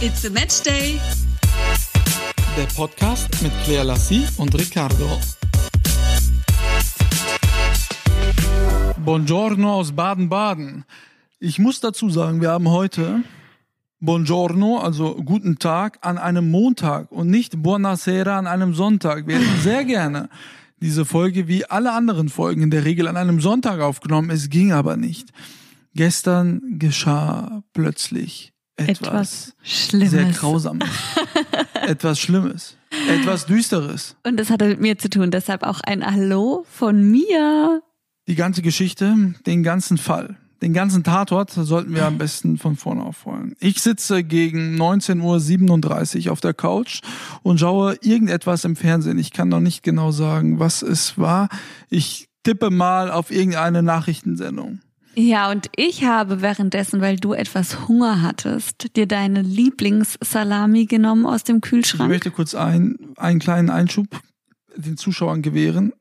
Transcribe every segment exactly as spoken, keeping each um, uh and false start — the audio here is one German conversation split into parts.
It's a Match Day. Der Podcast mit Claire Lassie und Riccardo. Buongiorno aus Baden-Baden. Ich muss dazu sagen, wir haben heute Buongiorno, also guten Tag, an einem Montag und nicht Buonasera an einem Sonntag. Wir hätten sehr gerne diese Folge wie alle anderen Folgen in der Regel an einem Sonntag aufgenommen. Es ging aber nicht. Gestern geschah plötzlich etwas, etwas Schlimmes. Sehr Grausames. Etwas Schlimmes. Etwas Düsteres. Und das hatte mit mir zu tun, deshalb auch ein Hallo von mir. Die ganze Geschichte, den ganzen Fall, den ganzen Tatort sollten wir am besten von vorne aufrollen. Ich sitze gegen neunzehn Uhr siebenunddreißig auf der Couch und schaue irgendetwas im Fernsehen. Ich kann noch nicht genau sagen, was es war. Ich tippe mal auf irgendeine Nachrichtensendung. Ja, und ich habe währenddessen, weil du etwas Hunger hattest, dir deine Lieblingssalami genommen aus dem Kühlschrank. Ich möchte kurz ein, einen kleinen Einschub den Zuschauern gewähren.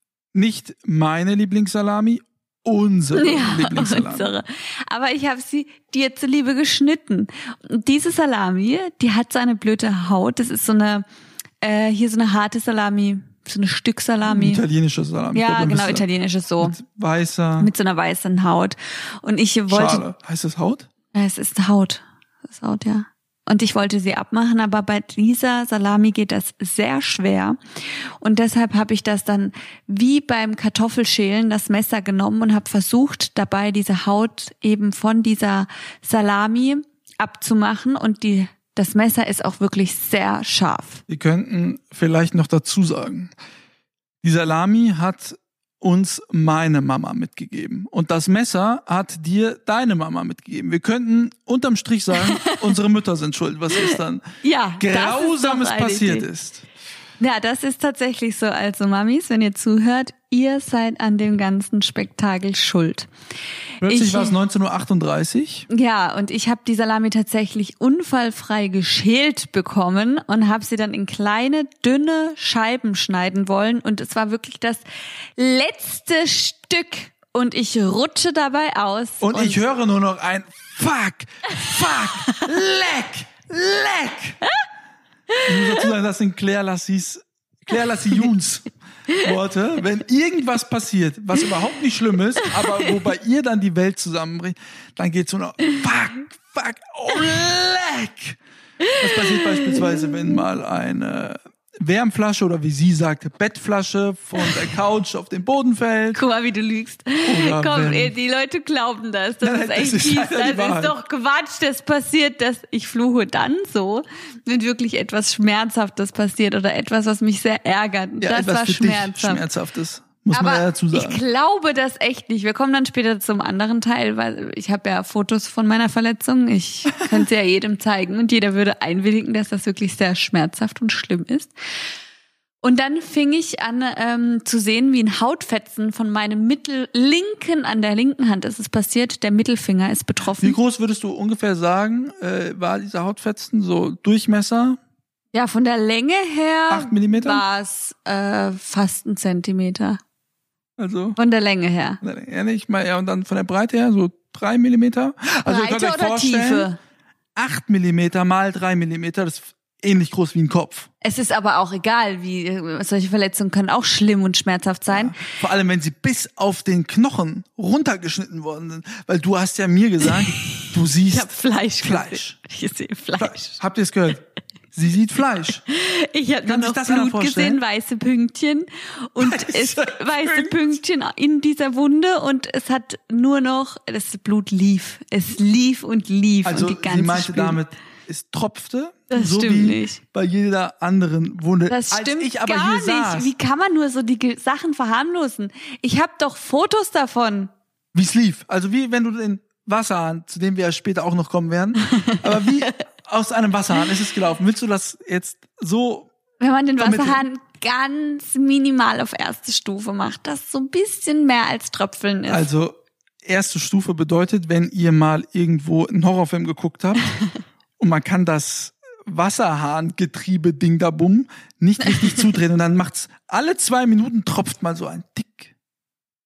Nicht meine Lieblingssalami, unsere ja, Lieblingssalami. Unsere. Aber ich habe sie dir zuliebe geschnitten. Und diese Salami, die hat so eine blöde Haut. Das ist so eine, äh, hier so eine harte Salami. So eine Stück Salami. Italienische Salami. Ja, glaub, genau, italienische so. Mit weißer. Mit so einer weißen Haut. Und ich wollte. Schale. Heißt das Haut? Ja, es ist Haut. Das ist Haut, ja. Und ich wollte sie abmachen, aber bei dieser Salami geht das sehr schwer. Und deshalb habe ich das dann wie beim Kartoffelschälen das Messer genommen und habe versucht, dabei diese Haut eben von dieser Salami abzumachen. Und die Das Messer ist auch wirklich sehr scharf. Wir könnten vielleicht noch dazu sagen, die Salami hat uns meine Mama mitgegeben. Und das Messer hat dir deine Mama mitgegeben. Wir könnten unterm Strich sagen, unsere Mütter sind schuld, was gestern ja, Grausames ist passiert Idee. ist. Ja, das ist tatsächlich so. Also Mamis, wenn ihr zuhört, ihr seid an dem ganzen Spektakel schuld. Plötzlich war es neunzehn Uhr achtunddreißig. Ja, und ich habe die Salami tatsächlich unfallfrei geschält bekommen und habe sie dann in kleine, dünne Scheiben schneiden wollen. Und es war wirklich das letzte Stück. Und ich rutsche dabei aus. Und, und ich höre nur noch ein Fuck, Fuck, Leck, Leck. Ich muss dazu sagen, das sind Claire Lassies, Claire Lassie Juns Worte. Wenn irgendwas passiert, was überhaupt nicht schlimm ist, aber wo bei ihr dann die Welt zusammenbricht, dann geht's so noch fuck, fuck, oh leck. Das passiert beispielsweise, wenn mal eine Wärmflasche oder wie sie sagte, Bettflasche von der Couch auf den Boden fällt. Guck mal, wie du lügst. Oder Komm, wenn, die Leute glauben das. Das nein, ist echt das ist fies. leider die Das Wahrheit. ist doch Quatsch. Das passiert, dass ich fluche dann so, wenn wirklich etwas Schmerzhaftes passiert oder etwas, was mich sehr ärgert. Ja, das war schmerzhaft. Schmerzhaftes. Muss aber man ja dazu sagen. Ich glaube das echt nicht. Wir kommen dann später zum anderen Teil, weil ich habe ja Fotos von meiner Verletzung. Ich könnte sie ja jedem zeigen und jeder würde einwilligen, dass das wirklich sehr schmerzhaft und schlimm ist. Und dann fing ich an ähm, zu sehen, wie ein Hautfetzen von meinem mittellinken, an der linken Hand ist es passiert, der Mittelfinger ist betroffen. Wie groß würdest du ungefähr sagen, äh, war dieser Hautfetzen, so Durchmesser? Ja, von der Länge her Acht Millimeter? war es äh, fast ein Zentimeter. Also von der Länge her. Ja, nicht mal, ja, und dann von der Breite her so drei Millimeter. Also Breite ihr könnt euch oder vorstellen, Tiefe? Acht Millimeter mal drei Millimeter, das ist ähnlich groß wie ein Kopf. Es ist aber auch egal, wie solche Verletzungen können auch schlimm und schmerzhaft sein. Ja, vor allem, wenn sie bis auf den Knochen runtergeschnitten worden sind. Weil du hast ja mir gesagt, du siehst ich hab Fleisch. Fleisch. Ich sehe Fleisch. Fleisch. Habt ihr es gehört? Sie sieht Fleisch. Ich habe nur noch Blut gesehen, weiße Pünktchen und es weiße Pünktchen in dieser Wunde und es hat nur noch, das Blut lief. Es lief und lief. Also und die ganze sie meinte Spül- damit, es tropfte, das so stimmt wie nicht. bei jeder anderen Wunde. Das Als stimmt ich aber gar hier nicht. saß, Wie kann man nur so die Ge- Sachen verharmlosen? Ich habe doch Fotos davon. wie es lief. Also wie wenn du den Wasserhahn, zu dem wir ja später auch noch kommen werden, aber wie aus einem Wasserhahn ist es gelaufen. Willst du das jetzt so Wenn man den vermitteln? Wasserhahn ganz minimal auf erste Stufe macht, das so ein bisschen mehr als Tröpfeln ist. Also erste Stufe bedeutet, wenn ihr mal irgendwo einen Horrorfilm geguckt habt und man kann das Wasserhahngetriebe Ding da bumm nicht richtig zudrehen und dann macht's alle zwei Minuten tropft mal so ein Tick,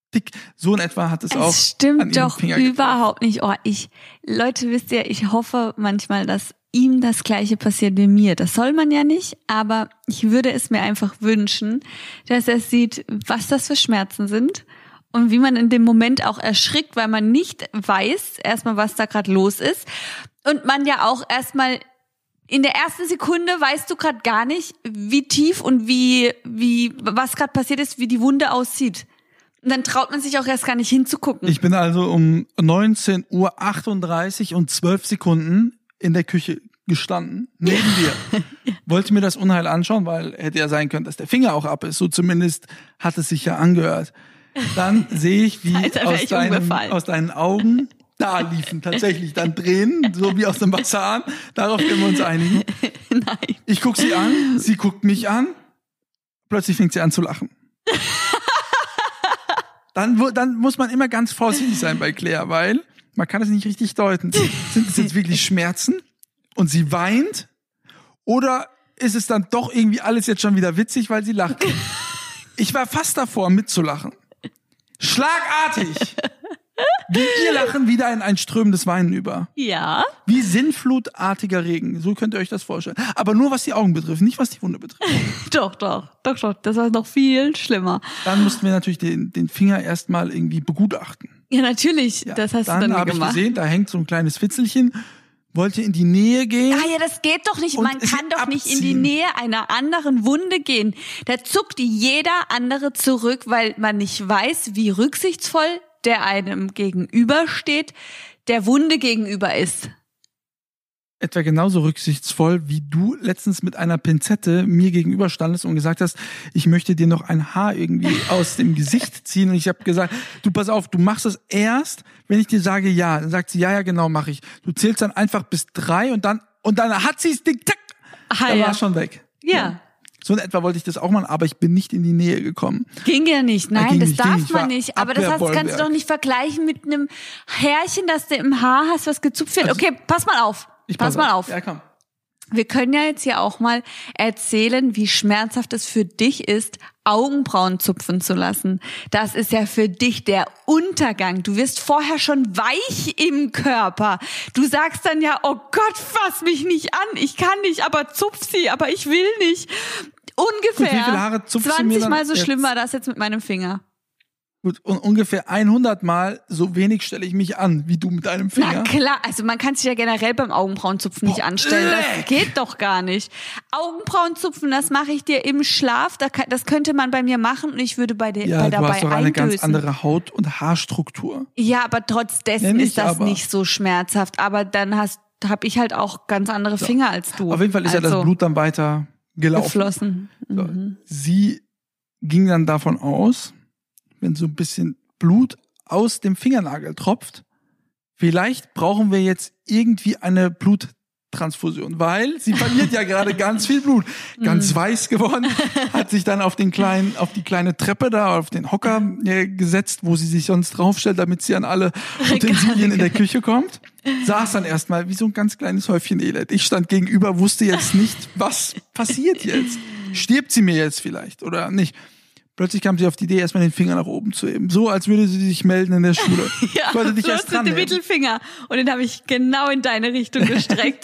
dick. So in etwa hat es, es auch Es stimmt an ihrem doch Finger überhaupt nicht. Oh, ich, Leute, wisst ihr, ich hoffe manchmal, dass ihm das Gleiche passiert wie mir. Das soll man ja nicht, aber ich würde es mir einfach wünschen, dass er sieht, was das für Schmerzen sind und wie man in dem Moment auch erschrickt, weil man nicht weiß, erstmal, was da gerade los ist. Und man ja auch erstmal in der ersten Sekunde weißt du gerade gar nicht, wie tief und wie, wie, was gerade passiert ist, wie die Wunde aussieht. Und dann traut man sich auch erst gar nicht hinzugucken. Ich bin also um neunzehn Uhr achtunddreißig und zwölf Sekunden in der Küche gestanden, neben dir. Wollte mir das Unheil anschauen, weil hätte ja sein können, dass der Finger auch ab ist. So zumindest hat es sich ja angehört. Dann sehe ich, wie aus, deinem, aus deinen Augen da liefen tatsächlich dann Tränen, so wie aus dem Bassan. Darauf können wir uns einigen. Nein. Ich gucke sie an, sie guckt mich an. Plötzlich fängt sie an zu lachen. Dann, dann muss man immer ganz vorsichtig sein bei Claire, weil man kann es nicht richtig deuten. Sind es jetzt wirklich Schmerzen und sie weint? Oder ist es dann doch irgendwie alles jetzt schon wieder witzig, weil sie lacht? Ich war fast davor, mitzulachen. Schlagartig ging ihr Lachen wieder in ein strömendes Weinen über. Ja. Wie sinnflutartiger Regen, so könnt ihr euch das vorstellen. Aber nur was die Augen betrifft, nicht was die Wunde betrifft. Doch, doch, doch, doch. Das war noch viel schlimmer. Dann mussten wir natürlich den, den Finger erstmal irgendwie begutachten. Ja, natürlich. Ja, das hast dann du dann hab gemacht. Ich gesehen, da hängt so ein kleines Fitzelchen, wollte in die Nähe gehen. Ah ja, das geht doch nicht. Und Man sie kann doch nicht in die abziehen. Nähe einer anderen Wunde gehen. Da zuckt jeder andere zurück, weil man nicht weiß, wie rücksichtsvoll der einem gegenübersteht, der Wunde gegenüber ist. Etwa genauso rücksichtsvoll, wie du letztens mit einer Pinzette mir gegenüber standest und gesagt hast, ich möchte dir noch ein Haar irgendwie aus dem Gesicht ziehen. Und ich habe gesagt, du pass auf, du machst es erst, wenn ich dir sage ja. Dann sagt sie, ja, ja, genau, mache ich. Du zählst dann einfach bis drei und dann und dann hat sie es, tick, tack, Ah, dann ja. war es schon weg. Ja. Ja. So in etwa wollte ich das auch machen, aber ich bin nicht in die Nähe gekommen. Ging ja nicht. Nein, ging das nicht, ging darf nicht. man War nicht. Aber das hast, kannst du Abwehrbollwerk. doch nicht vergleichen mit einem Härchen, das du im Haar hast, was gezupft wird. Also, Okay, pass mal auf. Ich Pass mal auf. Ja, komm. Wir können ja jetzt hier auch mal erzählen, wie schmerzhaft es für dich ist, Augenbrauen zupfen zu lassen. Das ist ja für dich der Untergang. Du wirst vorher schon weich im Körper. Du sagst dann ja, oh Gott, fass mich nicht an. Ich kann nicht, aber zupf sie, aber ich will nicht. Ungefähr Gut, wie viele Haare zupfst du mir zwanzig dann Mal so jetzt? schlimm war das jetzt mit meinem Finger. Gut, und ungefähr hundert Mal so wenig stelle ich mich an, wie du mit deinem Na Finger. klar, also man kann sich ja generell beim Augenbrauenzupfen nicht Boah, anstellen. Das leck. geht doch gar nicht. Augenbrauenzupfen, das mache ich dir im Schlaf. Da kann- Das könnte man bei mir machen und ich würde bei dir Ja, bei du dabei hast doch eine ganz eindösen. andere Haut- und Haarstruktur. Ja, aber trotz dessen Ja, nicht, ist das aber- nicht so schmerzhaft. Aber dann hast habe ich halt auch ganz andere Finger als du. Auf jeden Fall ist ja also, das Blut dann weiter gelaufen. geflossen. So. Mhm. Sie ging dann davon aus, wenn so ein bisschen Blut aus dem Fingernagel tropft, vielleicht brauchen wir jetzt irgendwie eine Bluttransfusion, weil sie verliert ja gerade ganz viel Blut. Ganz weiß geworden, hat sich dann auf den kleinen, auf die kleine Treppe da, auf den Hocker äh, gesetzt, wo sie sich sonst draufstellt, damit sie an alle Utensilien in der Küche kommt. Saß dann erstmal wie so ein ganz kleines Häufchen Elend. Ich stand gegenüber, wusste jetzt nicht, was passiert jetzt. Stirbt sie mir jetzt vielleicht oder nicht? Plötzlich kam sie auf die Idee, erstmal den Finger nach oben zu heben. So, als würde sie sich melden in der Schule. Ja, ich wollte dich so erst ist den dran nehmen. Mittelfinger. Und den habe ich genau in deine Richtung gestreckt.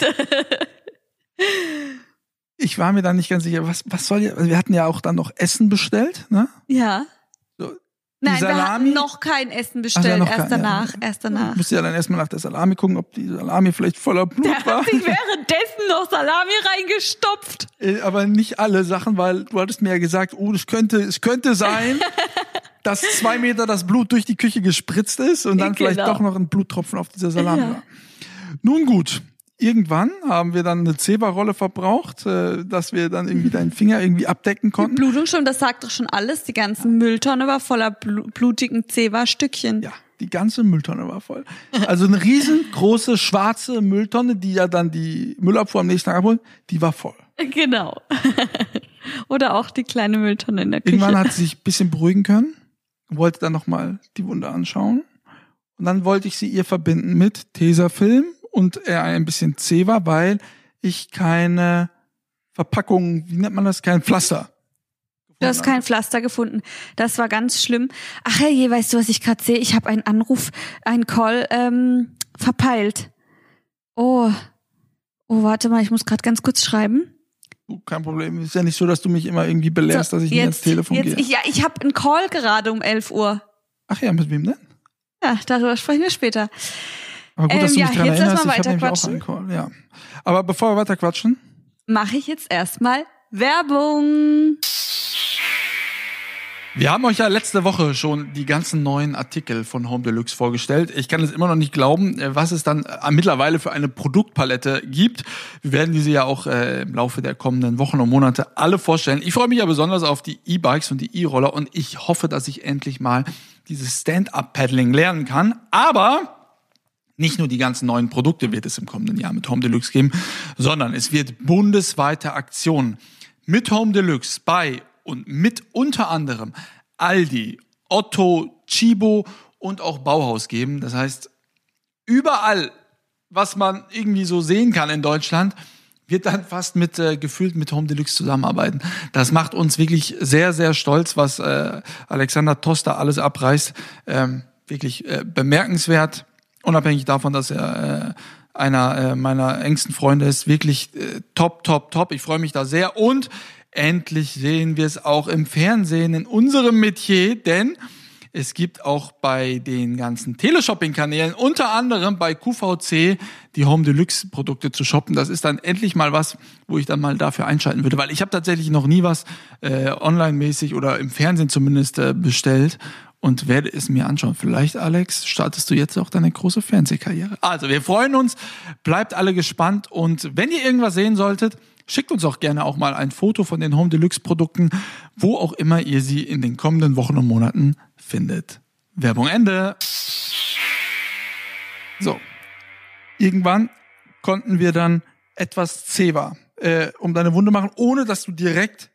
Ich war mir dann nicht ganz sicher, was, was soll ja, also wir hatten ja auch dann noch Essen bestellt, ne? Ja. So, die Nein, wir Salami. hatten noch kein Essen Ach ja, bestellt. noch erst kein, danach, ja. erst danach. Ich musste ja dann erstmal nach der Salami gucken, ob die Salami vielleicht voller Blut Der war. hat sich währenddessen noch Salami reingestopft. Äh, Aber nicht alle Sachen, weil du hattest mir ja gesagt, oh, das könnte, es könnte sein, dass zwei Meter das Blut durch die Küche gespritzt ist und dann Genau. vielleicht doch noch ein Bluttropfen auf dieser Salami Ja. war. Nun gut, irgendwann haben wir dann eine Zewa-Rolle verbraucht, äh, dass wir dann irgendwie deinen Finger irgendwie abdecken konnten. Blutung schon, das sagt doch schon alles. Die ganzen Mülltonne war voller blu- blutigen Zewa-Stückchen. Ja, die ganze Mülltonne war voll. Also eine riesengroße schwarze Mülltonne, die ja dann die Müllabfuhr am nächsten Tag abholt, die war voll. Genau. Oder auch die kleine Mülltonne in der Küche. Irgendwann hat sie sich ein bisschen beruhigen können, wollte dann nochmal die Wunde anschauen. Und dann wollte ich sie ihr verbinden mit Tesafilm und eher ein bisschen Zewa, weil ich keine Verpackung, wie nennt man das, kein Pflaster Du hast kein Pflaster gefunden. Das war ganz schlimm. Ach hey, weißt du, was ich gerade sehe? Ich habe einen Anruf, einen Call ähm, verpeilt. Oh, oh, warte mal, ich muss gerade ganz kurz schreiben. Kein Problem. Ist ja nicht so, dass du mich immer irgendwie belehrst, so, dass ich jetzt, nicht ans Telefon jetzt, gehe. Ich, ja, ich habe einen Call gerade um elf Uhr. Ach ja, mit wem denn? Ja, darüber sprechen wir später. Aber gut, dass ähm, du mich ja, daran jetzt erinnerst. lass mal Ich habe nämlich auch quatschen. einen Call. Ja. Aber bevor wir weiter quatschen, mache ich jetzt erstmal Werbung. Wir haben euch ja letzte Woche schon die ganzen neuen Artikel von Home Deluxe vorgestellt. Ich kann es immer noch nicht glauben, was es dann mittlerweile für eine Produktpalette gibt. Wir werden diese ja auch äh, im Laufe der kommenden Wochen und Monate alle vorstellen. Ich freue mich ja besonders auf die E-Bikes und die E-Roller und ich hoffe, dass ich endlich mal dieses Stand-Up-Paddling lernen kann. Aber nicht nur die ganzen neuen Produkte wird es im kommenden Jahr mit Home Deluxe geben, sondern es wird bundesweite Aktionen mit Home Deluxe bei und mit unter anderem Aldi, Otto, Chibo und auch Bauhaus geben. Das heißt, überall, was man irgendwie so sehen kann in Deutschland, wird dann fast mit äh, gefühlt mit Home Deluxe zusammenarbeiten. Das macht uns wirklich sehr, sehr stolz, was äh, Alexander Toster alles abreißt. Ähm, wirklich äh, bemerkenswert, unabhängig davon, dass er äh, einer äh, meiner engsten Freunde ist. Wirklich äh, top, top, top. Ich freue mich da sehr und endlich sehen wir es auch im Fernsehen in unserem Metier, denn es gibt auch bei den ganzen Teleshopping-Kanälen, unter anderem bei Q V C, die Home Deluxe Produkte zu shoppen. Das ist dann endlich mal was, wo ich dann mal dafür einschalten würde, weil ich habe tatsächlich noch nie was äh, online-mäßig oder im Fernsehen zumindest äh, bestellt und werde es mir anschauen. Vielleicht, Alex, startest du jetzt auch deine große Fernsehkarriere. Also, wir freuen uns, bleibt alle gespannt und wenn ihr irgendwas sehen solltet, schickt uns auch gerne auch mal ein Foto von den Home Deluxe Produkten, wo auch immer ihr sie in den kommenden Wochen und Monaten findet. Werbung Ende. So. Irgendwann konnten wir dann etwas Zewa äh, um deine Wunde machen, ohne dass du direkt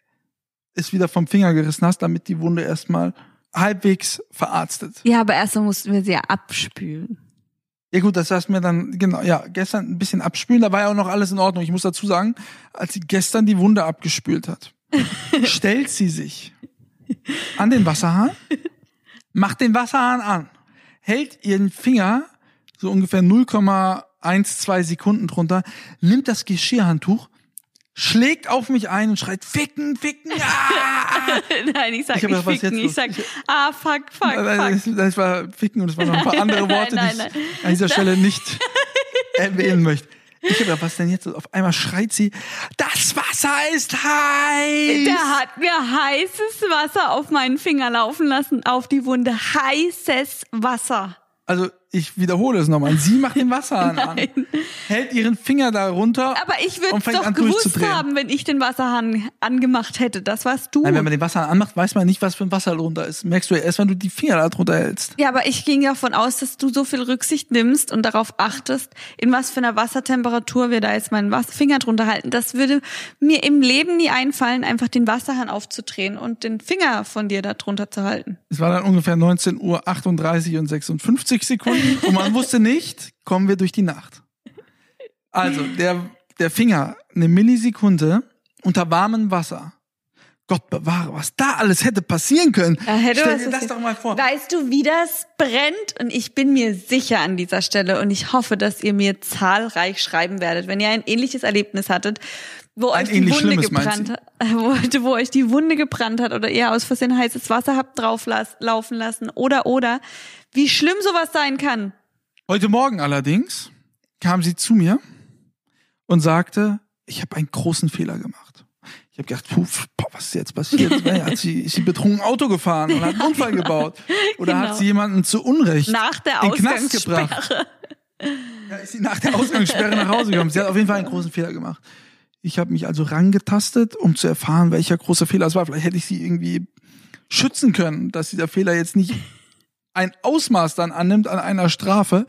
es wieder vom Finger gerissen hast, damit die Wunde erstmal halbwegs verarztet. Ja, aber erstmal mussten wir sie ja abspülen. Ja gut, das heißt mir dann, genau, ja, gestern ein bisschen abspülen, da war ja auch noch alles in Ordnung. Ich muss dazu sagen, als sie gestern die Wunde abgespült hat, stellt sie sich an den Wasserhahn, macht den Wasserhahn an, hält ihren Finger so ungefähr null Komma zwölf Sekunden drunter, nimmt das Geschirrhandtuch, schlägt auf mich ein und schreit, ficken, ficken, ah! Nein, ich sag ich nicht gedacht, ficken, ich sag, ah, fuck, fuck, das, fuck. das war ficken und es waren noch ein paar andere Worte, nein, die nein, ich nein. an dieser Stelle nicht erwähnen möchte. Ich habe gedacht, was denn jetzt? Auf einmal schreit sie, das Wasser ist heiß! Der hat mir heißes Wasser auf meinen Finger laufen lassen, auf die Wunde. Heißes Wasser. Also, ich wiederhole es nochmal. Sie macht den Wasserhahn an, hält ihren Finger da runter. Aber ich würde und es fängt doch an, gewusst durchzudrehen. haben, wenn ich den Wasserhahn angemacht hätte. Das warst du. Nein, wenn man den Wasserhahn anmacht, weiß man nicht, was für ein Wasser drunter ist. Merkst du ja erst, wenn du die Finger da drunter hältst. Ja, aber ich ging davon aus, dass du so viel Rücksicht nimmst und darauf achtest, in was für einer Wassertemperatur wir da jetzt meinen Finger drunter halten. Das würde mir im Leben nie einfallen, einfach den Wasserhahn aufzudrehen und den Finger von dir da drunter zu halten. Es war dann ungefähr neunzehn Uhr achtunddreißig und sechsundfünfzig Sekunden und man wusste nicht, kommen wir durch die Nacht. Also, der, der Finger, eine Millisekunde unter warmem Wasser. Gott bewahre, was da alles hätte passieren können. Ja, hätte Stell was dir das passiert. doch mal vor. Weißt du, wie das brennt? Und ich bin mir sicher an dieser Stelle und ich hoffe, dass ihr mir zahlreich schreiben werdet, wenn ihr ein ähnliches Erlebnis hattet, wo Ein euch die ähnlich Wunde Schlimmes, gebrannt hat, wo, wo euch die Wunde gebrannt hat oder ihr aus Versehen heißes Wasser habt drauf las, laufen lassen oder oder wie schlimm sowas sein kann. Heute Morgen allerdings kam sie zu mir und sagte, ich habe einen großen Fehler gemacht. Ich habe gedacht, puh, boah, was ist jetzt passiert? Hat sie, ist sie betrunken Auto gefahren und hat einen Unfall gebaut? Oder Genau. hat sie jemanden zu Unrecht Nach der in den Knast gebracht? Ausgangssperre. Ja, ist sie nach der Ausgangssperre nach Hause gekommen. Sie hat auf jeden Fall einen großen Fehler gemacht. Ich habe mich also rangetastet, um zu erfahren, welcher großer Fehler es war. Vielleicht hätte ich sie irgendwie schützen können, dass dieser Fehler jetzt nicht ein Ausmaß dann annimmt an einer Strafe.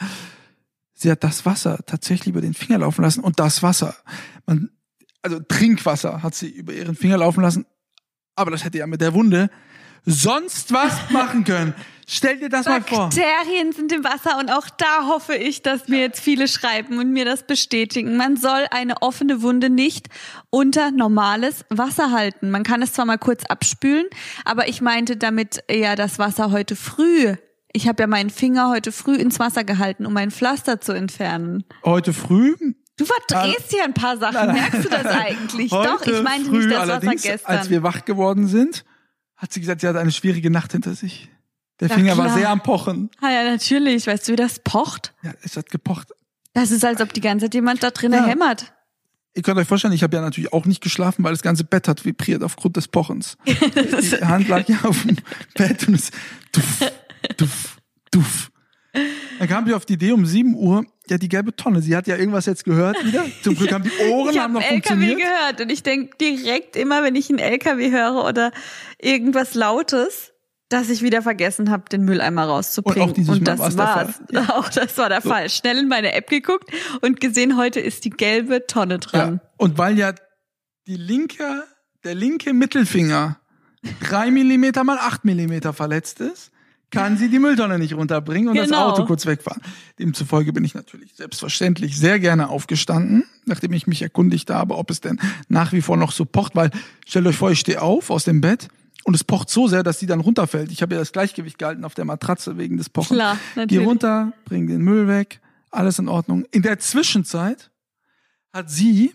Sie hat das Wasser tatsächlich über den Finger laufen lassen und das Wasser, man, also Trinkwasser hat sie über ihren Finger laufen lassen, aber das hätte ja mit der Wunde sonst was machen können. Stell dir das mal vor. Bakterien sind im Wasser und auch da hoffe ich, dass mir jetzt viele schreiben und mir das bestätigen. Man soll eine offene Wunde nicht unter normales Wasser halten. Man kann es zwar mal kurz abspülen, aber ich meinte damit eher das Wasser heute früh. Ich habe ja meinen Finger heute früh ins Wasser gehalten, um mein Pflaster zu entfernen. Heute früh? Du verdrehst hier ein paar Sachen, nein, nein. Merkst du das eigentlich? Heute Doch, ich meinte früh, nicht das Wasser gestern. Als wir wach geworden sind, hat sie gesagt, sie hat eine schwierige Nacht hinter sich. Der Na Finger klar. war sehr am Pochen. Ah ja, natürlich. Weißt du, wie das pocht? Ja, es hat gepocht. Das ist, als ob die ganze Zeit jemand da drinnen ja. hämmert. Ihr könnt euch vorstellen, ich habe ja natürlich auch nicht geschlafen, weil das ganze Bett hat vibriert aufgrund des Pochens. Die Hand lag ja auf dem Bett und es duff, duff, duff. Dann kam sie auf die Idee um sieben Uhr, ja, die gelbe Tonne, sie hat ja irgendwas jetzt gehört wieder. Zum Glück haben die Ohren ich haben noch L K W funktioniert. Ich habe gehört und ich denke direkt immer, wenn ich einen L K W höre oder irgendwas Lautes, dass ich wieder vergessen habe, den Mülleimer rauszubringen. Und, auch dieses und das war's. war's. Ja. Auch das war der so. Fall. Schnell in meine App geguckt und gesehen, heute ist die gelbe Tonne dran. Ja. Und weil ja die linke, der linke Mittelfinger drei Millimeter mal acht Millimeter verletzt ist, kann sie die Mülltonne nicht runterbringen und genau. das Auto kurz wegfahren. Demzufolge bin ich natürlich selbstverständlich sehr gerne aufgestanden, nachdem ich mich erkundigt habe, ob es denn nach wie vor noch so pocht, weil stellt euch vor, ich stehe auf aus dem Bett und es pocht so sehr, dass sie dann runterfällt. Ich habe ja das Gleichgewicht gehalten auf der Matratze wegen des Pochens. Klar, natürlich. Geh runter, bring den Müll weg, alles in Ordnung. In der Zwischenzeit hat sie,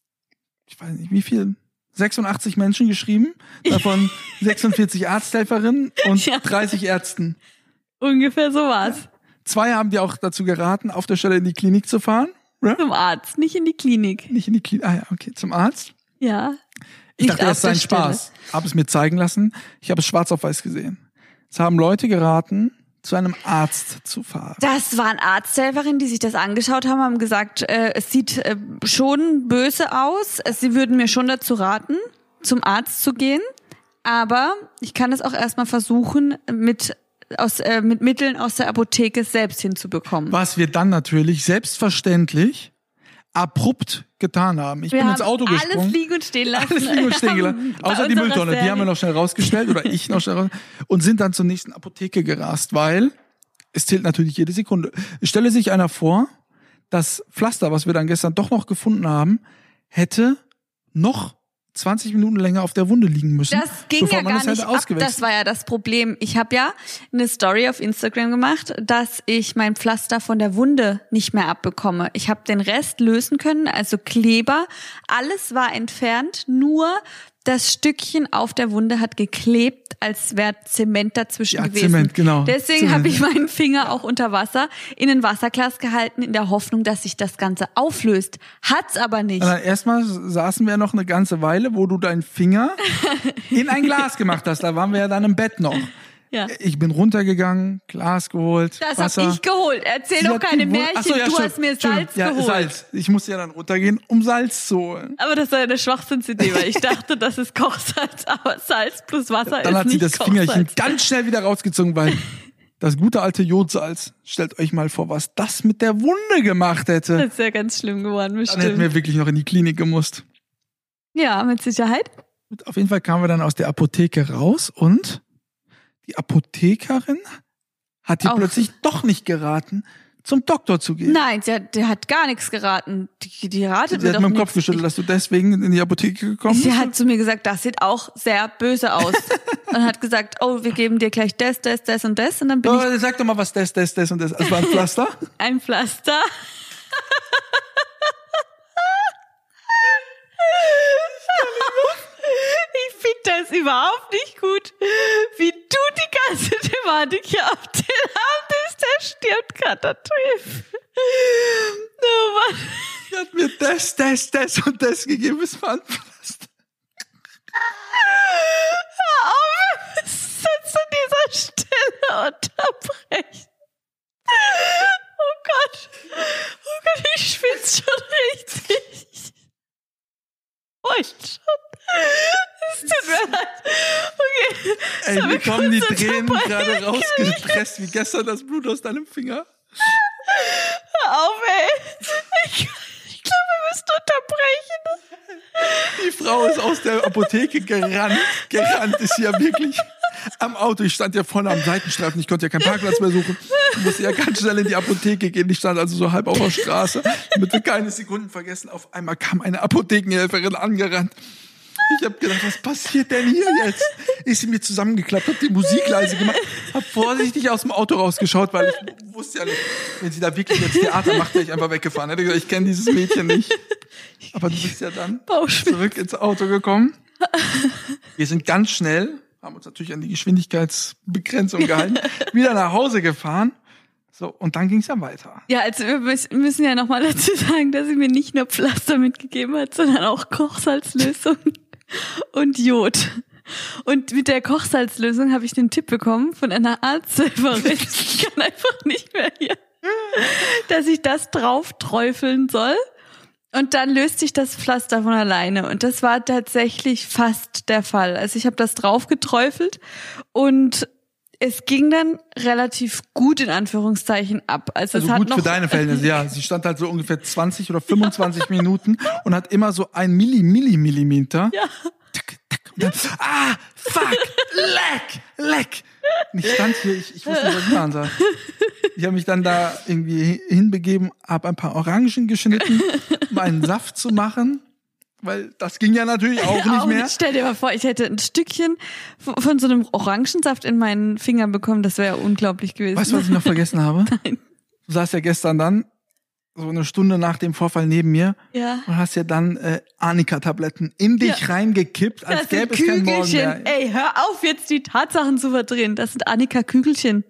ich weiß nicht wie viel, sechsundachtzig Menschen geschrieben, davon sechsundvierzig Arzthelferinnen und ja. dreißig Ärzten. Ungefähr so war's. Ja. Zwei haben dir auch dazu geraten, auf der Stelle in die Klinik zu fahren. Ja? Zum Arzt, nicht in die Klinik. Nicht in die Klinik, ah ja, okay, zum Arzt. Ja. Ich dachte, das sei ein Spaß. Habe es mir zeigen lassen. Ich habe es schwarz auf weiß gesehen. Es haben Leute geraten, zu einem Arzt zu fahren. Das waren Arzthelferinnen, die sich das angeschaut haben, haben gesagt, äh, es sieht äh, schon böse aus. Sie würden mir schon dazu raten, zum Arzt zu gehen. Aber ich kann es auch erstmal versuchen, mit aus äh, mit Mitteln aus der Apotheke selbst hinzubekommen. Was wir dann natürlich selbstverständlich abrupt getan haben. Ich wir bin ins Auto gesprungen. Alles liegen und stehen lassen. Alles liegen und stehen gelassen. Außer die Mülltonne, Serie. Die haben wir noch schnell rausgestellt oder ich noch schnell raus und sind dann zur nächsten Apotheke gerast, weil es zählt natürlich jede Sekunde. Es stelle sich einer vor, das Pflaster, was wir dann gestern doch noch gefunden haben, hätte noch zwanzig Minuten länger auf der Wunde liegen müssen. Das ging ja gar nicht ab. Das war ja das Problem. Ich habe ja eine Story auf Instagram gemacht, dass ich mein Pflaster von der Wunde nicht mehr abbekomme. Ich habe den Rest lösen können, also Kleber. Alles war entfernt, nur das Stückchen auf der Wunde hat geklebt, als wäre Zement dazwischen ja, gewesen. Zement, genau. Deswegen habe ich meinen Finger auch unter Wasser in ein Wasserglas gehalten, in der Hoffnung, dass sich das Ganze auflöst. Hat's aber nicht. Also erstmal saßen wir noch eine ganze Weile, wo du deinen Finger in ein Glas gemacht hast. Da waren wir ja dann im Bett noch. Ja. Ich bin runtergegangen, Glas geholt, Das Wasser. hab ich geholt. Erzähl Sie doch keine Märchen. So, ja, du stimmt, hast mir Salz stimmt. geholt. Ja, Salz. Ich musste ja dann runtergehen, um Salz zu holen. Aber das war ja eine Schwachsinnsidee, weil ich dachte, das ist Kochsalz, aber Salz plus Wasser dann ist nicht Kochsalz. Dann hat sie das Kochsalz. Fingerchen ganz schnell wieder rausgezogen, weil das gute alte Jodsalz, stellt euch mal vor, was das mit der Wunde gemacht hätte. Das ist ja ganz schlimm geworden, bestimmt. Dann hätten wir wirklich noch in die Klinik gemusst. Ja, mit Sicherheit. Und auf jeden Fall kamen wir dann aus der Apotheke raus und die Apothekerin hat dir plötzlich doch nicht geraten, zum Doktor zu gehen. Nein, der, der hat gar nichts geraten. Die, die ratet sie mir doch nichts. Sie hat mit dem Kopf geschüttelt, dass du deswegen in die Apotheke gekommen bist. Sie hat zu mir gesagt, das sieht auch sehr böse aus. Und hat gesagt, oh, wir geben dir gleich das, das, das und das. Und dann bin oh, ich... Sag doch mal, was das, das, das und das. Das war ein Pflaster? Ein Pflaster. Ich finde das überhaupt nicht gut, wie du die ganze Thematik hier auf den Abend der stirbt gerade der Typ. Oh Mann. Sie hat mir das, das, das und das gegeben, es war ein Pflaster. Hör auf, wir müssen uns an dieser Stelle unterbrechen. Oh Gott. Oh Gott, ich schwitze schon richtig. Oh, ich schon. Es tut mir leid. Okay. Ey, mir kommen die Tränen gerade rausgepresst, wie gestern das Blut aus deinem Finger. Hör auf, ey. Ich, ich glaube, wir müssen unterbrechen. Die Frau ist aus der Apotheke gerannt. Gerannt ist ja wirklich am Auto. Ich stand ja vorne am Seitenstreifen. Ich konnte ja keinen Parkplatz mehr suchen. Ich musste ja ganz schnell in die Apotheke gehen. Ich stand also so halb auf der Straße. Damit wir keine Sekunden vergessen. Auf einmal kam eine Apothekenhelferin angerannt. Ich habe gedacht, was passiert denn hier jetzt? Ist sie mir zusammengeklappt, hab die Musik leise gemacht, hab vorsichtig aus dem Auto rausgeschaut, weil ich wusste ja nicht, wenn sie da wirklich jetzt Theater macht, wäre ich einfach weggefahren. Hätte gesagt, ich kenne dieses Mädchen nicht. Aber du bist ja dann zurück ins Auto gekommen. Wir sind ganz schnell, haben uns natürlich an die Geschwindigkeitsbegrenzung gehalten, wieder nach Hause gefahren. So, und dann ging es ja weiter. Ja, also wir müssen ja nochmal dazu sagen, dass sie mir nicht nur Pflaster mitgegeben hat, sondern auch Kochsalzlösung und Jod. Und mit der Kochsalzlösung habe ich den Tipp bekommen von einer Arzthelferin, ich kann einfach nicht mehr hier, dass ich das drauf träufeln soll. Und dann löst sich das Pflaster von alleine. Und das war tatsächlich fast der Fall. Also ich habe das drauf geträufelt und es ging dann relativ gut in Anführungszeichen ab. Also, also es hat gut noch für deine Verhältnisse, ja. Sie stand halt so ungefähr zwanzig oder fünfundzwanzig Minuten und hat immer so ein Milli, Milli, Millimeter. Ja. Tack, tack, und dann, ah, fuck, leck, leck. Und ich stand hier, ich, ich wusste nicht, was ich machen soll. Ich habe mich dann da irgendwie hinbegeben, habe ein paar Orangen geschnitten, um einen Saft zu machen. Weil das ging ja natürlich auch nicht auch mehr. Nicht. Stell dir mal vor, ich hätte ein Stückchen von so einem Orangensaft in meinen Finger bekommen. Das wäre ja unglaublich gewesen. Weißt du, was ich noch vergessen habe? Nein. Du saßt ja gestern dann, so eine Stunde nach dem Vorfall neben mir. Ja. Und hast ja dann äh, Arnika-Tabletten in dich Ja. reingekippt, als Das gäbe es sind keinen Morgen Kügelchen. mehr. Ey, hör auf, jetzt die Tatsachen zu verdrehen. Das sind Annika-Kügelchen.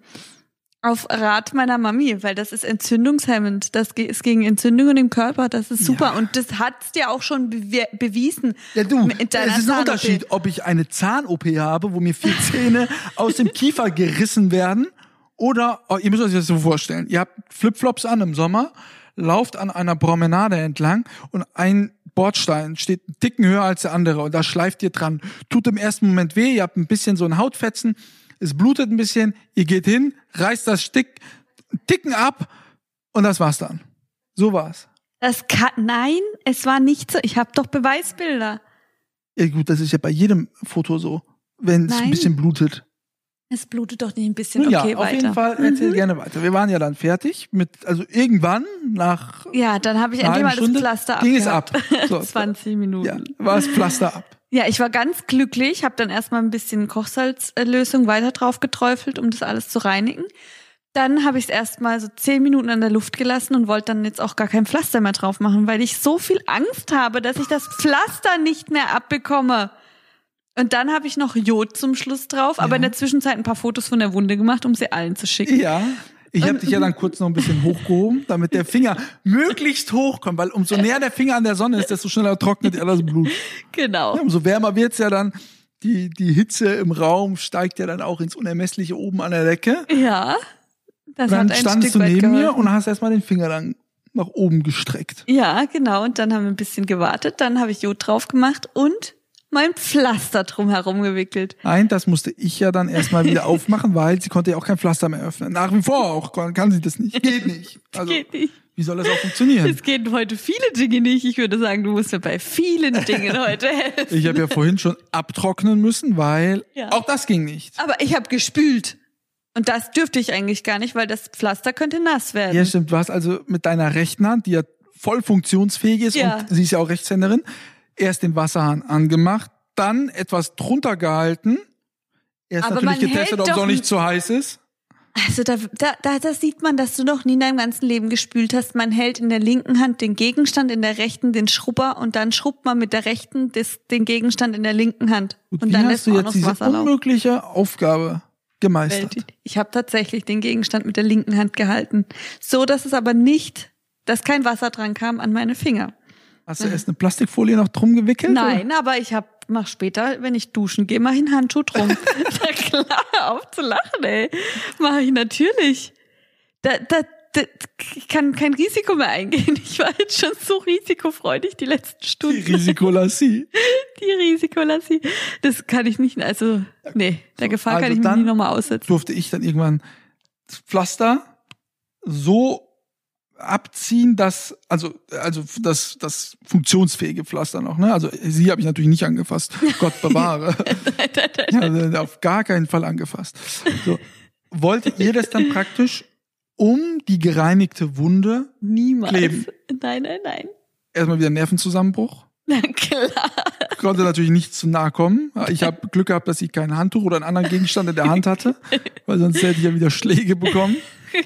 Auf Rat meiner Mami, weil das ist entzündungshemmend. Das ist gegen Entzündungen im Körper, das ist super. Ja. Und das hat's dir auch schon bewe- bewiesen. Ja, du, Mit deiner es ist ein Zahn-O P. Unterschied, ob ich eine Zahn-O P habe, wo mir vier Zähne aus dem Kiefer gerissen werden, oder, oh, ihr müsst euch das so vorstellen, ihr habt Flipflops an im Sommer, lauft an einer Promenade entlang und ein Bordstein steht einen Ticken höher als der andere und da schleift ihr dran. Tut im ersten Moment weh, ihr habt ein bisschen so ein Hautfetzen, es blutet ein bisschen, ihr geht hin, reißt das Stick, Ticken ab und das war's dann. So war's. Das kann, nein, es war nicht so. Ich habe doch Beweisbilder. Ja gut, das ist ja bei jedem Foto so, wenn es ein Nein. bisschen blutet. Es blutet doch nicht ein bisschen. Nun ja, Okay, auf weiter. jeden Fall erzähl Mhm. gerne weiter. Wir waren ja dann fertig mit, also irgendwann nach Ja, dann habe ich einer endlich mal halben das Stunde Pflaster ging es abgehabt. ab. So, zwanzig Minuten. ja, war das Pflaster ab. Ja, ich war ganz glücklich, habe dann erstmal ein bisschen Kochsalzlösung weiter drauf geträufelt, um das alles zu reinigen. Dann habe ich es erstmal so zehn Minuten an der Luft gelassen und wollte dann jetzt auch gar kein Pflaster mehr drauf machen, weil ich so viel Angst habe, dass ich das Pflaster nicht mehr abbekomme. Und dann habe ich noch Jod zum Schluss drauf, aber Ja. in der Zwischenzeit ein paar Fotos von der Wunde gemacht, um sie allen zu schicken. Ja, ich habe Und- dich ja dann kurz noch ein bisschen hochgehoben, damit der Finger möglichst hoch kommt, weil umso näher der Finger an der Sonne ist, desto schneller trocknet ja das Blut. Genau. Ja, umso wärmer wird's ja dann. Die, die Hitze im Raum steigt ja dann auch ins Unermessliche oben an der Decke. Ja, das Dann hat ein standst Stück du weit neben mir geholfen. und hast erstmal den Finger dann nach oben gestreckt. Ja, genau. Und dann haben wir ein bisschen gewartet. Dann habe ich Jod drauf gemacht und mein Pflaster drumherum gewickelt. Nein, das musste ich ja dann erstmal wieder aufmachen, weil sie konnte ja auch kein Pflaster mehr öffnen. Nach wie vor auch kann, kann sie das nicht. Geht nicht. Also, Geht nicht. wie soll das auch funktionieren? Es gehen heute viele Dinge nicht. Ich würde sagen, du musst mir bei vielen Dingen heute helfen. Ich habe ja vorhin schon abtrocknen müssen, weil Ja. auch das ging nicht. Aber ich habe gespült. Und das dürfte ich eigentlich gar nicht, weil das Pflaster könnte nass werden. Ja, stimmt. Du hast also mit deiner rechten Hand, die ja voll funktionsfähig ist Ja. und sie ist ja auch Rechtshänderin, erst den Wasserhahn angemacht, dann etwas drunter gehalten, erst Aber natürlich man getestet, hält ob es doch auch nicht n- zu heiß ist. Also da, da, da, da sieht man, dass du noch nie in deinem ganzen Leben gespült hast. Man hält in der linken Hand den Gegenstand, in der rechten den Schrubber und dann schrubbt man mit der rechten des, den Gegenstand in der linken Hand. Und, Und wie dann hast lässt du man auch jetzt noch diese das Wasser laufen. unmögliche Aufgabe gemeistert? Ich habe tatsächlich den Gegenstand mit der linken Hand gehalten. So, dass es aber nicht, dass kein Wasser dran kam an meine Finger. Hast du erst eine Plastikfolie noch drum gewickelt? Nein, aber ich hab, mach später, wenn ich duschen gehe, mach ich einen Handschuh drum. Na klar, hör auf zu lachen, ey. Mach ich natürlich. Da, da, da, ich kann kein Risiko mehr eingehen. Ich war jetzt schon so risikofreudig die letzten Die Stunden. Risikolassie. Die Risikolassie. Das kann ich nicht, also, nee, der Gefahr also kann ich mich dann nie nochmal aussetzen. Durfte ich dann irgendwann das Pflaster so abziehen, das, also, also das, das funktionsfähige Pflaster noch, ne? Also sie habe ich natürlich nicht angefasst. Gott bewahre. nein, nein, nein. Ja, auf gar keinen Fall angefasst. So. Wolltet ihr das dann praktisch um die gereinigte Wunde Niemals. kleben? Nein, nein, nein. Erstmal wieder Nervenzusammenbruch. Na klar. Konnte natürlich nicht zu nahe kommen. Ich habe Glück gehabt, dass ich kein Handtuch oder einen anderen Gegenstand in der Hand hatte, weil sonst hätte ich ja wieder Schläge bekommen.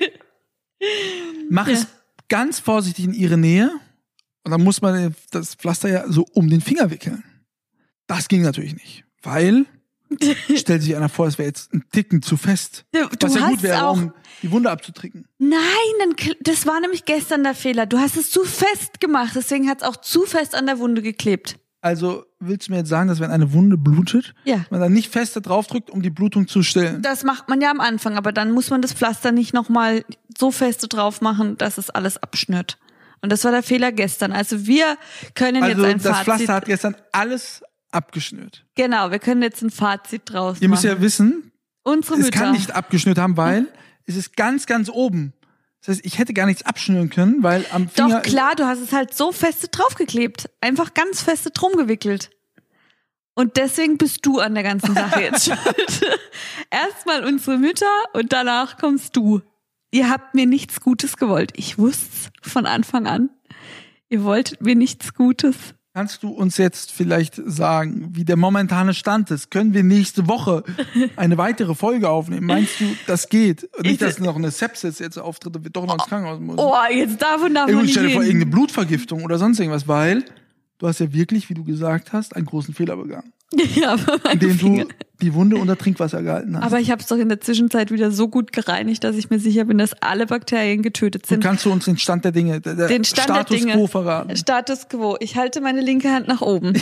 Mach ja. es ganz vorsichtig in ihre Nähe und dann muss man das Pflaster ja so um den Finger wickeln. Das ging natürlich nicht, weil stellt sich einer vor, es wäre jetzt ein Ticken zu fest. Du, du was ja hast gut wäre, auch um die Wunde abzutricken. Nein, dann, das war nämlich gestern der Fehler. Du hast es zu fest gemacht, deswegen hat es auch zu fest an der Wunde geklebt. Also willst du mir jetzt sagen, dass wenn eine Wunde blutet, ja. man dann nicht fester draufdrückt, um die Blutung zu stillen? Das macht man ja am Anfang, aber dann muss man das Pflaster nicht nochmal so feste drauf machen, dass es alles abschnürt. Und das war der Fehler gestern. Also wir können also jetzt ein das Fazit... Pflaster hat gestern alles abgeschnürt. Genau, wir können jetzt ein Fazit draus machen. Ihr müsst ja wissen, Unsere es Mütter. kann nicht abgeschnürt haben, weil hm? es ist ganz, ganz oben. Das heißt, ich hätte gar nichts abschnüren können, weil am Finger... Doch, klar, du hast es halt so feste draufgeklebt. Einfach ganz feste drum gewickelt. Und deswegen bist du an der ganzen Sache jetzt schuld. Erstmal unsere Mütter und danach kommst du. Ihr habt mir nichts Gutes gewollt. Ich wusste es von Anfang an. Ihr wolltet mir nichts Gutes. Kannst du uns jetzt vielleicht sagen, wie der momentane Stand ist? Können wir nächste Woche eine weitere Folge aufnehmen? Meinst du, das geht? Nicht, ich, dass noch eine Sepsis jetzt auftritt und wir doch noch ins Krankenhaus müssen. Oh, jetzt davon darf ja, man gut, nicht stell dir vor, reden. irgendeine Blutvergiftung oder sonst irgendwas, weil du hast ja wirklich, wie du gesagt hast, einen großen Fehler begangen. Ja, aber indem du die Wunde unter Trinkwasser gehalten hast. Aber ich habe es doch in der Zwischenzeit wieder so gut gereinigt, dass ich mir sicher bin, dass alle Bakterien getötet sind. Und kannst du uns den Stand der Dinge, der den Stand Status der Dinge, quo verraten? Status quo. Ich halte meine linke Hand nach oben.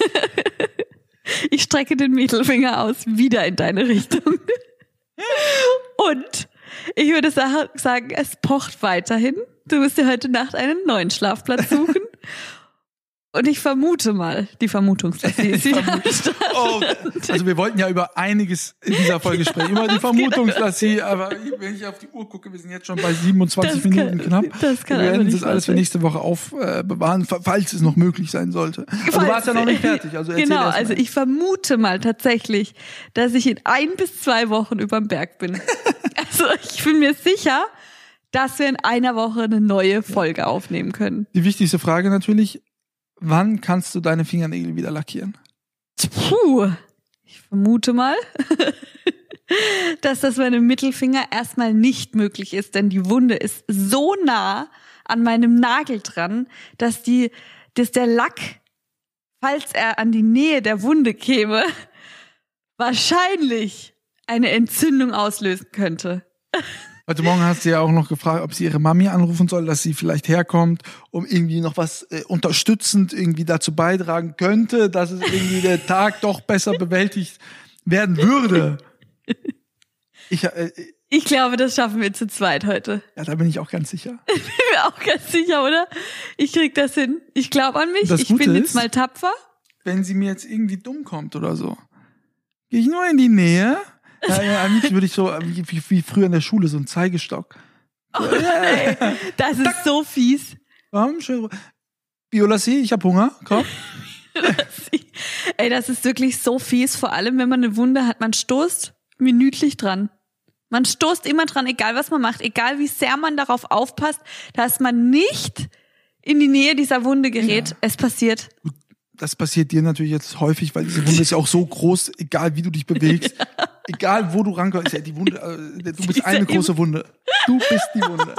Ich strecke den Mittelfinger aus, wieder in deine Richtung. Und ich würde sagen, es pocht weiterhin. Du musst dir heute Nacht einen neuen Schlafplatz suchen. Und ich vermute mal, die Vermutungslassie ist wieder am Start. Oh, also wir wollten ja über einiges in dieser Folge sprechen. Über die Vermutungslassie, aber wenn ich auf die Uhr gucke, wir sind jetzt schon bei siebenundzwanzig das Minuten kann, knapp. Das kann wir werden das nicht alles für nächste Woche aufbewahren, äh, falls es noch möglich sein sollte. Aber du warst ja noch nicht fertig. Also erzähl genau, erst mal. Also ich vermute mal tatsächlich, dass ich in ein bis zwei Wochen überm Berg bin. Also ich bin mir sicher, dass wir in einer Woche eine neue Folge aufnehmen können. Die wichtigste Frage natürlich, wann kannst du deine Fingernägel wieder lackieren? Puh, ich vermute mal, dass das bei einem Mittelfinger erstmal nicht möglich ist, denn die Wunde ist so nah an meinem Nagel dran, dass die, dass der Lack, falls er an die Nähe der Wunde käme, wahrscheinlich eine Entzündung auslösen könnte. Heute Morgen hast du ja auch noch gefragt, ob sie ihre Mami anrufen soll, dass sie vielleicht herkommt, um irgendwie noch was äh, unterstützend irgendwie dazu beitragen könnte, dass es irgendwie der Tag doch besser bewältigt werden würde. Ich, äh, ich glaube, das schaffen wir zu zweit heute. Ja, da bin ich auch ganz sicher. Ich bin mir auch ganz sicher, oder? Ich krieg das hin. Ich glaube an mich. Das ich Gute bin jetzt ist, mal tapfer. Wenn sie mir jetzt irgendwie dumm kommt oder so, gehe ich nur in die Nähe. Ja, ja, am liebsten würde ich so, wie, wie, wie früher in der Schule, so einen Zeigestock. Oh, ey, das ist Tack. So fies. Komm, schön. Biolassie, ich hab Hunger, komm. Ey, das ist wirklich so fies, vor allem wenn man eine Wunde hat, man stoßt minütlich dran. Man stoßt immer dran, egal was man macht, egal wie sehr man darauf aufpasst, dass man nicht in die Nähe dieser Wunde gerät. Ja. Es passiert. Das passiert dir natürlich jetzt häufig, weil diese Wunde ist ja auch so groß, egal wie du dich bewegst. Ja. Egal, wo du rankommst, ist ja die Wunde, äh, du bist eine große Wunde. Du bist die Wunde.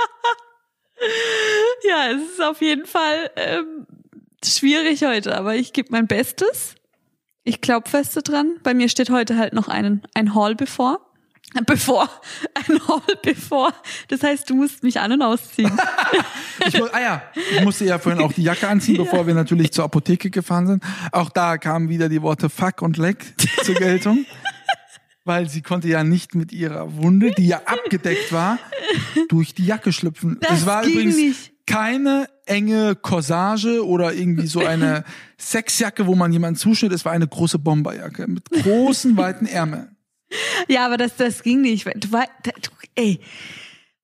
Ja, es ist auf jeden Fall ähm, schwierig heute, aber ich gebe mein Bestes. Ich glaube feste dran. Bei mir steht heute halt noch einen, ein Haul bevor. Bevor. Ein Haul bevor. Das heißt, du musst mich an- und ausziehen. ich, ah ja, ich musste ja vorhin auch die Jacke anziehen, bevor ja. wir natürlich zur Apotheke gefahren sind. Auch da kamen wieder die Worte Fuck und Leck zur Geltung. Weil sie konnte ja nicht mit ihrer Wunde, die ja abgedeckt war, durch die Jacke schlüpfen. Das es war ging übrigens nicht. Keine enge Corsage oder irgendwie so eine Sexjacke, wo man jemanden zuschnitt. Es war eine große Bomberjacke mit großen, weiten Ärmeln. Ja, aber das, das ging nicht. Du war, du, ey,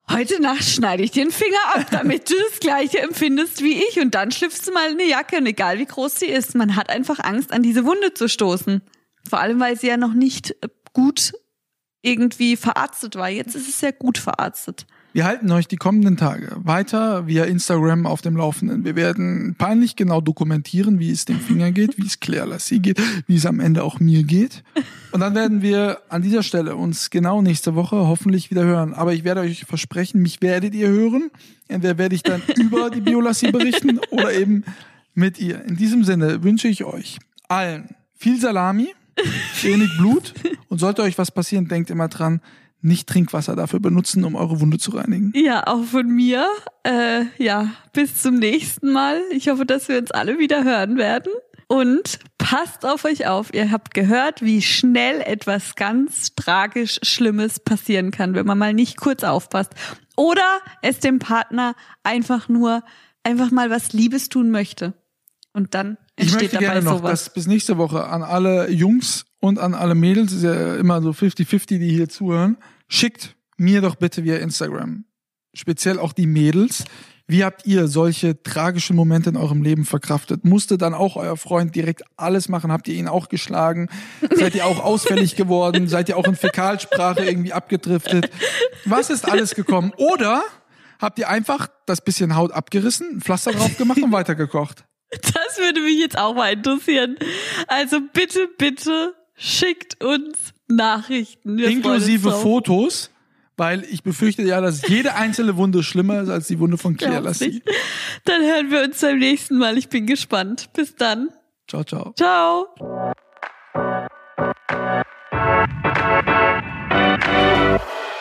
heute Nacht schneide ich dir den Finger ab, damit du das Gleiche empfindest wie ich. Und dann schlüpfst du mal in eine Jacke, und egal wie groß sie ist. Man hat einfach Angst, an diese Wunde zu stoßen. Vor allem, weil sie ja noch nicht gut irgendwie verarztet war. Jetzt ist es ja gut verarztet. Wir halten euch die kommenden Tage weiter via Instagram auf dem Laufenden. Wir werden peinlich genau dokumentieren, wie es dem Finger geht, wie es Claire Lassie geht, wie es am Ende auch mir geht. Und dann werden wir an dieser Stelle uns genau nächste Woche hoffentlich wieder hören. Aber ich werde euch versprechen, mich werdet ihr hören. Entweder werde ich dann über die Biolassie berichten oder eben mit ihr. In diesem Sinne wünsche ich euch allen viel Salami, wenig Blut, und sollte euch was passieren, denkt immer dran, nicht Trinkwasser dafür benutzen, um eure Wunde zu reinigen. Ja, auch von mir. Äh, ja, bis zum nächsten Mal. Ich hoffe, dass wir uns alle wieder hören werden. Und passt auf euch auf. Ihr habt gehört, wie schnell etwas ganz tragisch Schlimmes passieren kann, wenn man mal nicht kurz aufpasst. Oder es dem Partner einfach nur, einfach mal was Liebes tun möchte. Und dann entsteht ich möchte dabei gerne noch, sowas. dass bis nächste Woche an alle Jungs und an alle Mädels, ist ja immer so fifty fifty, die hier zuhören, schickt mir doch bitte via Instagram, speziell auch die Mädels, wie habt ihr solche tragischen Momente in eurem Leben verkraftet? Musste dann auch euer Freund direkt alles machen? Habt ihr ihn auch geschlagen? Seid ihr auch ausfällig geworden? Seid ihr auch in Fäkalsprache irgendwie abgedriftet? Was ist alles gekommen? Oder habt ihr einfach das bisschen Haut abgerissen, ein Pflaster drauf gemacht und weitergekocht? Das würde mich jetzt auch mal interessieren. Also bitte, bitte schickt uns Nachrichten. Wir Inklusive freuen uns Fotos, weil ich befürchte ja, dass jede einzelne Wunde schlimmer ist als die Wunde von Claire Lassie. Dann hören wir uns beim nächsten Mal. Ich bin gespannt. Bis dann. Ciao, ciao. Ciao.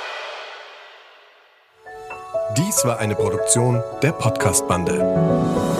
Dies war eine Produktion der Podcast-Bande.